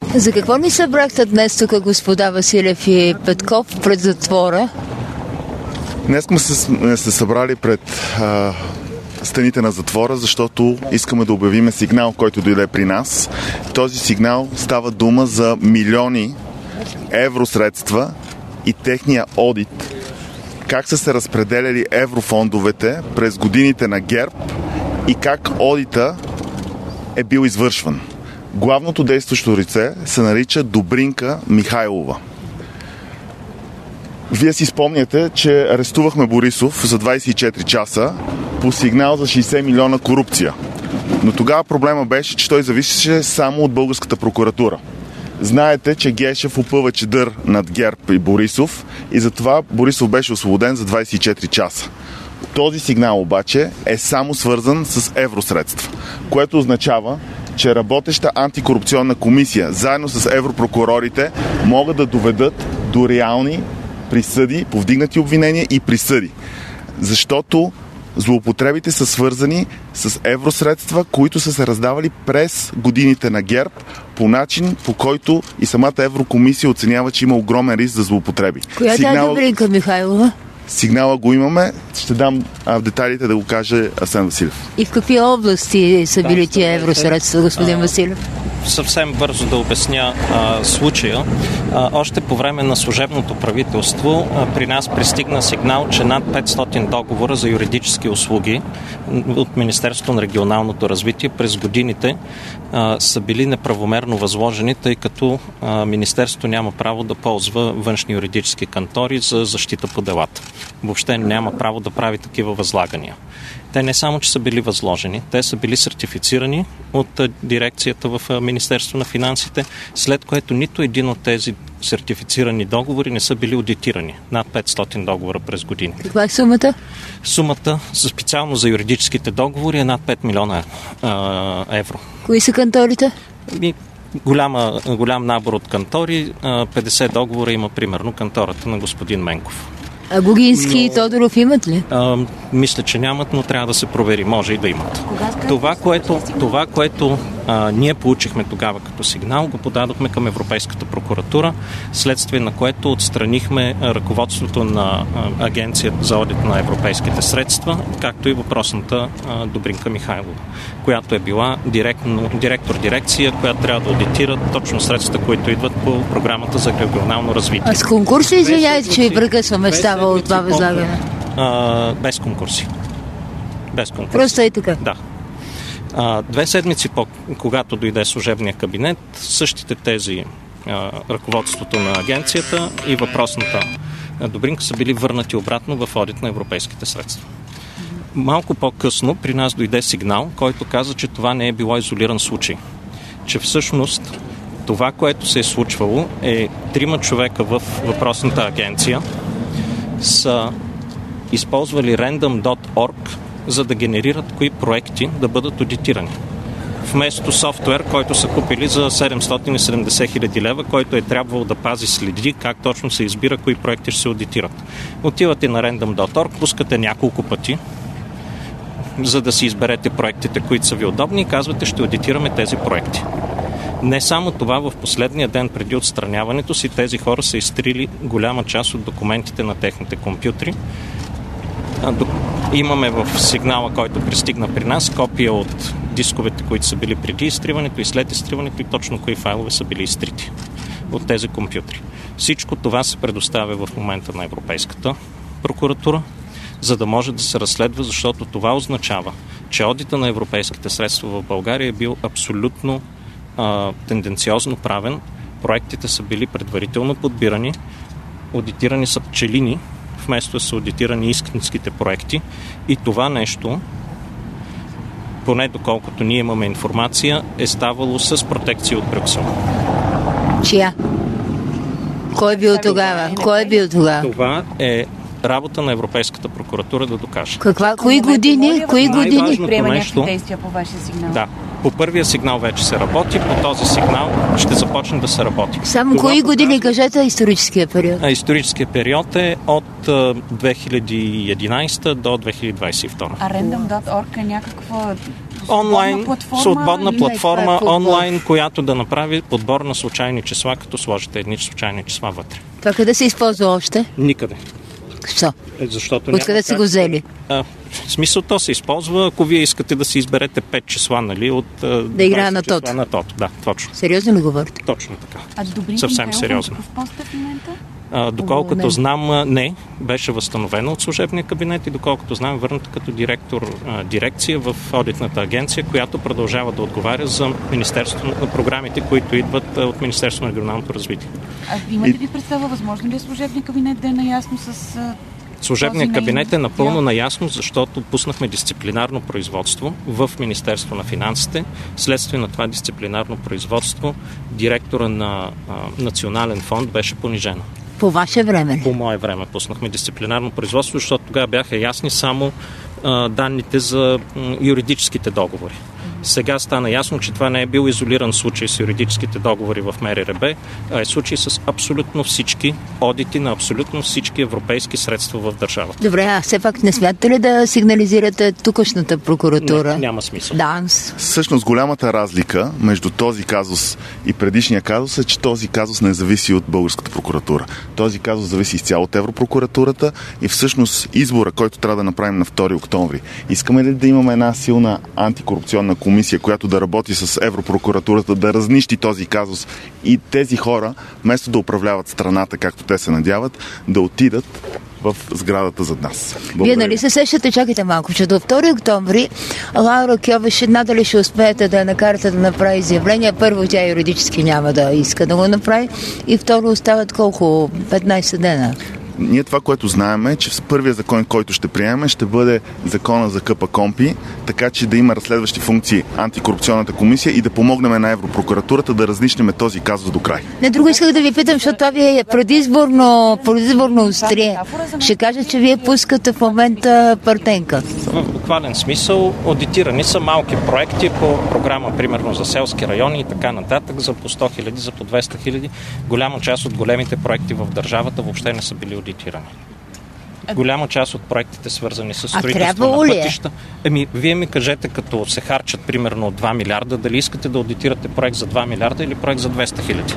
За какво ни събрахте днес тук, господа Василев и Петков, пред затвора? Днес сме се събрали пред стените на затвора, защото искаме да обявиме сигнал, който дойде при нас. Този сигнал става дума за милиони евросредства и техния одит. Как са се разпределяли еврофондовете през годините на ГЕРБ и как одита е бил извършван. Главното действащо лице се нарича Добринка Михайлова. Вие си спомняте, че арестувахме Борисов за 24 часа по сигнал за 60 милиона корупция. Но тогава проблема беше, че той зависеше само от българската прокуратура. Знаете, че Гешев опъва чадър над ГЕРБ и Борисов и затова Борисов беше освободен за 24 часа. Този сигнал обаче е само свързан с евросредства, което означава, че работеща антикорупционна комисия заедно с европрокурорите могат да доведат до реални присъди, повдигнати обвинения и присъди. Защото злоупотребите са свързани с евросредства, които са се раздавали през годините на ГЕРБ по начин, по който и самата Еврокомисия оценява, че има огромен риск за злоупотреби. Коя е Добринка Михайлова? Сигнала го имаме. Ще дам в детайлите да го каже Асен Василев. И в какви области са били тия евросредства, господин Василев? Съвсем бързо да обясня случая. Още по време на служебното правителство при нас пристигна сигнал, че над 500 договора за юридически услуги от Министерството на регионалното развитие през годините са били неправомерно възложени, тъй като Министерството няма право да ползва външни юридически кантори за защита по делата. Въобще няма право да прави такива възлагания. Те не само, че са били възложени, те са били сертифицирани от дирекцията в Министерство на финансите, след което нито един от тези сертифицирани договори не са били аудитирани. Над 500 договора през години. Каква е сумата? Сумата специално за юридическите договори е над 5 милиона евро. Кои са канторите? Голям набор от кантори. 50 договора има примерно кантората на господин Менков. А Гугински и Тодоров имат ли? Мисля, че нямат, но трябва да се провери. Може и да имат. Това, което ние получихме тогава като сигнал, го подадохме към Европейската прокуратура, следствие на което отстранихме ръководството на Агенцията за одит на европейските средства, както и въпросната Добринка Михайлова, която е била директор дирекция, която трябва да аудитира точно средствата, които идват по програмата за регионално развитие. А с конкурси, извиняйте, че ви прекъсваме, става от това възлагане? Без конкурси. Просто и така? Да. 2 седмици когато дойде служебния кабинет, същите тези ръководството на агенцията и въпросната Добринка са били върнати обратно в одит на европейските средства. Малко по-късно при нас дойде сигнал, който каза, че това не е било изолиран случай. Че всъщност това, което се е случвало, е 3 човека в въпросната агенция са използвали random.org, за да генерират кои проекти да бъдат аудитирани. Вместо софтуер, който са купили за 770 хиляди лева, който е трябвало да пази следи как точно се избира кои проекти ще се аудитират. Отивате на random.org, пускате няколко пъти, за да си изберете проектите, които са ви удобни и казвате, ще аудитираме тези проекти. Не само това, в последния ден преди отстраняването си, тези хора са изтрили голяма част от документите на техните компютри. Имаме в сигнала, който пристигна при нас, копия от дисковете, които са били преди изтриването и след изтриването и точно кои файлове са били изтрити от тези компютри. Всичко това се предоставя в момента на Европейската прокуратура, за да може да се разследва, защото това означава, че одита на европейските средства в България е бил абсолютно тенденциозно правен. Проектите са били предварително подбирани, аудитирани са пчелини, вместо да са аудитирани истинските проекти. И това нещо, поне доколкото ние имаме информация, е ставало с протекция от Брюксел. Чия? Кой е бил тогава? Това е работа на Европейската прокуратура да докаже. Кои години? Приема някакви действия по вашия сигнал? Да. По първия сигнал вече се работи, по този сигнал ще започне да се работи. Само кои години, кажете, историческия период? Историческия период е от 2011 до 2022. А random.org е някаква онлайн, свободна платформа подбор. онлайн, която да направи подбор на случайни числа, като сложите едни случайни числа вътре. Това къде се използва още? Никъде. Що? Защото Откъде си го взели? В смисъл, то се използва, ако вие искате да си изберете 5 числа, нали, от да играе на тото. На тото. Да, точно. Сериозно ли говорите? Точно така. А Добрин съвсем сериозно. В поста в момента? Доколкото знам, не, беше възстановено от служебния кабинет и доколкото знам, върната като директор дирекция в одитната агенция, която продължава да отговаря за Министерството на програмите, които идват от Министерството на регионалното развитие. А имате ли представа, възможно ли е служебния кабинет да е наясно с... Служебният кабинет е напълно наясно, защото пуснахме дисциплинарно производство в Министерство на финансите. Следствие на това дисциплинарно производство директора на Национален фонд беше понижен. По ваше време? По мое време пуснахме дисциплинарно производство, защото тогава бяха ясни само данните за юридическите договори. Сега стана ясно, че това не е бил изолиран случай с юридическите договори в МРРБ, а е случай с абсолютно всички одити на абсолютно всички европейски средства в държавата. Добре, а все пак не смятате ли да сигнализирате тукашната прокуратура? Не, няма смисъл. ДАНС. Всъщност голямата разлика между този казус и предишния казус е, че този казус не зависи от българската прокуратура. Този казус зависи изцяло от Европрокуратурата и всъщност избора, който трябва да направим на 2 октомври. Искаме ли да имаме една силна антикорупционна комисия, която да работи с Европрокуратурата, да разнищи този казус и тези хора, вместо да управляват страната, както те се надяват, да отидат в сградата зад нас. Благодаря. Вие нали се сещате, чакайте малко, че до 2 октомври Лаура Кьовеши надали ще успеете да я накарате да направи изявление. Първо, тя юридически няма да иска да го направи и второ, остават колко? 15 дена. Ние това, което знаем е, че първият закон, който ще приемем, ще бъде закона за КПКОНПИ, така че да има разследващи функции антикорупционната комисия и да помогнем на Европрокуратурата да разнищнем този казус до край. Не, друго исках да ви питам, защото това ви е предизборно острие. Ще кажа, че вие пускате в момента партенка. В буквален смисъл аудитирани са малки проекти по програма, примерно за селски райони и така нататък, за по 100 хиляди, за по 200 хиляди. Голяма част от големите проекти в държавата въобще не са били аудитирани. Голяма част от проектите, свързани с строителство на пътища. Вие ми кажете, като се харчат примерно 2 милиарда, дали искате да аудитирате проект за 2 милиарда или проект за 200 хиляди?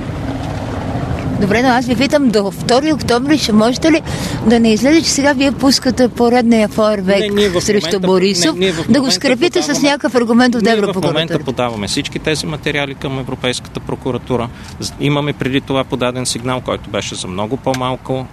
Добре, но аз ви питам, до 2 октомври ще можете ли да не излезе, че сега вие пускате поредния фойерверк срещу Борисов, да го скрепите с някакъв аргумент от Европрокуратура? В момента подаваме всички тези материали към Европейската прокуратура. Имаме преди това подаден сигнал, който беше за много по-малко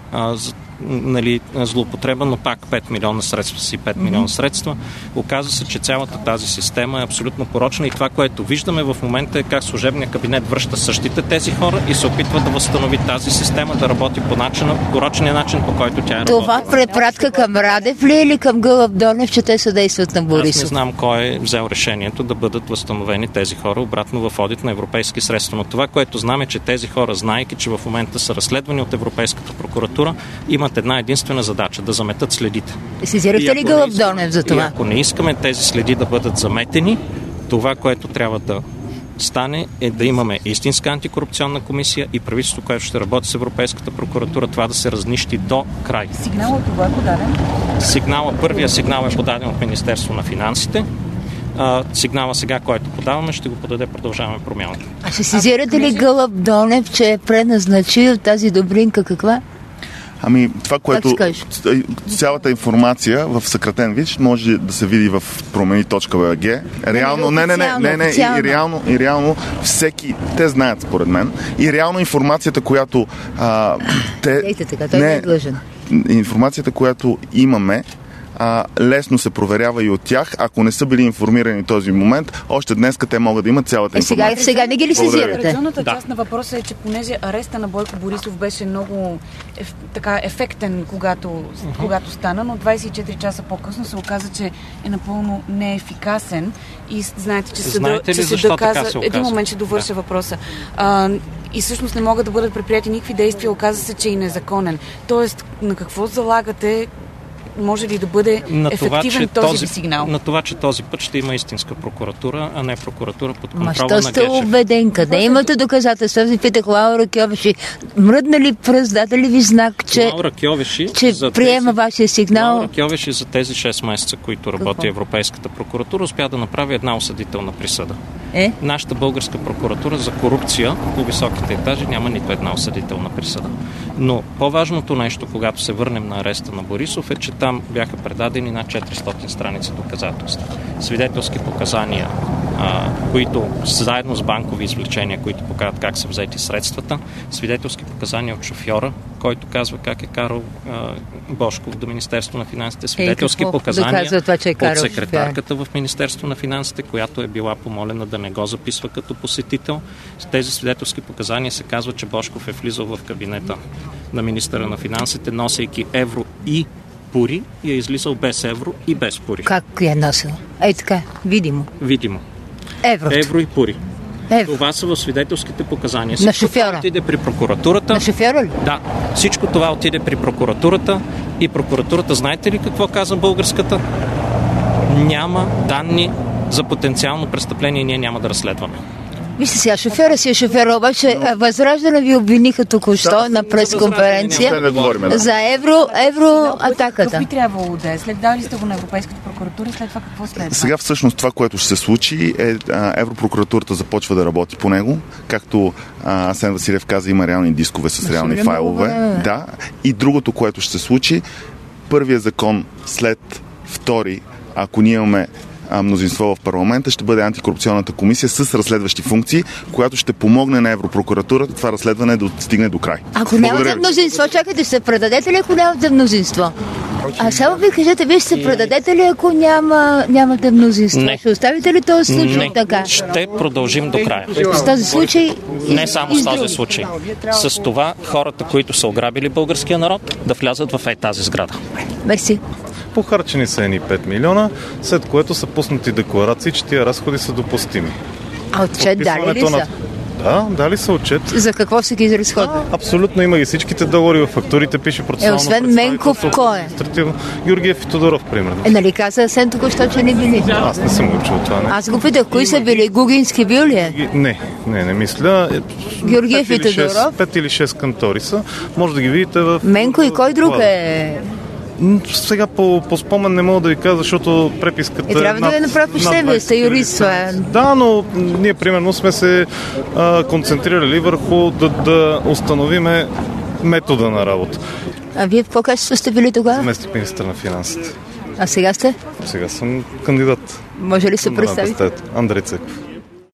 злоупотреба, но пак 5 милиона средства си 5 милиона средства. Оказва се, че цялата тази система е абсолютно порочна и това, което виждаме в момента е как служебният кабинет връща същите тези хора и се опитва да възстанови тази система да работи по порочния начин, по който тя е работила. Това препратка към Радев ли или към Гълъб Донев, че те съдействат на Борисов? Аз не знам кой е взел решението да бъдат възстановени тези хора обратно в одит на европейски средства. Но това, което знам е, че тези хора, знаейки, че в момента са разследвани от Европейската прокуратура, имат една единствена задача – да заметат следите. Сезирахте ли Гълъб Донев за това? И ако не искаме тези следи да бъдат заметени, това, което трябва да стане е да имаме истинска антикорупционна комисия и правителство, което ще работи с Европейската прокуратура, това да се разнищи до край. Сигналът това е подаден? Първия сигнал е подаден от Министерство на финансите. Сигнала сега, който подаваме, ще го подаде Продължаваме промяната. А ще сезирате ли Гълъб Донев, че е преназначил тази Добринка каква? Това, което цялата информация в съкратен вид може да се види в промени.bg. Реално, и реално всеки, те знаят според мен, и реално информацията, която информацията, която имаме, лесно се проверява и от тях. Ако не са били информирани в този момент, още днес те могат да имат цялата информация. Сега не ги ли сезирате? Традиционната част на въпроса е, че понеже ареста на Бойко Борисов беше много ефектен, когато стана, но 24 часа по-късно се оказа, че е напълно неефикасен и знаете, че съдът каза... Един момент ще довърша въпроса. И всъщност не могат да бъдат предприяти никакви действия, оказа се, че и незаконен. Тоест, на какво залагате може ли да бъде ефективен този сигнал? На това, че този път ще има истинска прокуратура, а не прокуратура под контрола на Гешев. Ма що сте убеден? Къде имате доказателства? Ви питах Лаура Кьовеши. Мръдна ли пръст, даде ли ви знак, че приема вашия сигнал? Лаура Кьовеши за тези 6 месеца, които работи Европейската прокуратура, успя да направи една осъдителна присъда. Нашата българска прокуратура за корупция по високите етажи няма нито една осъдителна присъда. Но по-важното нещо, когато се върнем на ареста на Борисов, е, че там бяха предадени над 400 страници доказателства. Свидетелски показания, които заедно с банкови извлечения, които показват как са взети средствата, свидетелски показания от шофьора, който казва как е карал Божков до Министерство на финансите, свидетелски показания от секретарката в Министерство на финансите, която е била помолена да не го записва като посетител. С тези свидетелски показания се казва, че Божков е влизал в кабинета на министъра на финансите, носейки евро и пури, и е излизал без евро и без пури. Как я е носил? Ей така, видимо. Видимо. Евро и пури. Това са в свидетелските показания. На шофьора? Отиде при прокуратурата. На шофьора ли? Да. Всичко това отиде при прокуратурата и прокуратурата, знаете ли какво каза българската? Няма данни за потенциално престъпление и ние няма да разследваме. Вижте сега, шофьора си е шофьора, обаче Възраждане ви обвиниха току-що на пресконференция за евроатаката. Какво би трябвало да е? След дали сте го на Европейската прокуратура, след това какво следва? Сега всъщност това, което ще се случи е Европрокуратурата започва да работи по него. Както Асен Василев каза, има реални дискове с реални файлове. Да. И другото, което ще се случи, първият закон след втори, ако ние имаме мнозинство в парламента, ще бъде антикорупционната комисия с разследващи функции, която ще помогне на Европрокуратурата това разследване да стигне до край. Ако нямате мнозинство, чакайте, се предадете ли, ако нямате мнозинство? А само ви кажете, вие ще се предадете ли, ако нямате мнозинство? Не. Ще оставите ли този случай така? Ще продължим до края. С този случай? Не само с този случай. С това хората, които са ограбили българския народ, да влязат в тази сграда. Мерси. Похарчени са едни 5 милиона, след което са пуснати декларации, че тия разходи са допустими. А отчет дали ли са? Да, дали са отчет. За какво са ги изразходили? Абсолютно има ги всичките договори, в фактурите пише процесуално. Освен Менков, кой е? Георгиев и Тодоров, примерно. Нали каза Асен току-що, че не били? Аз не съм учил това. Не. Аз го питах, кои са били? Гугински бил ли е? Не мисля. Георгиев и Тодоров? 5 или 6 кантори са. Може да ги видите в... Менко и кой друг е? Сега по спомен не мога да ви кажа, защото преписката трябва да ви направя впечатление, вие сте юрист. Да, но ние примерно сме се концентрирали върху да установиме метода на работа. А вие в какво качество сте били тогава? Заместник министър на финансите. А сега сте? Сега съм кандидат. Може ли се представите? Андрей Цеков.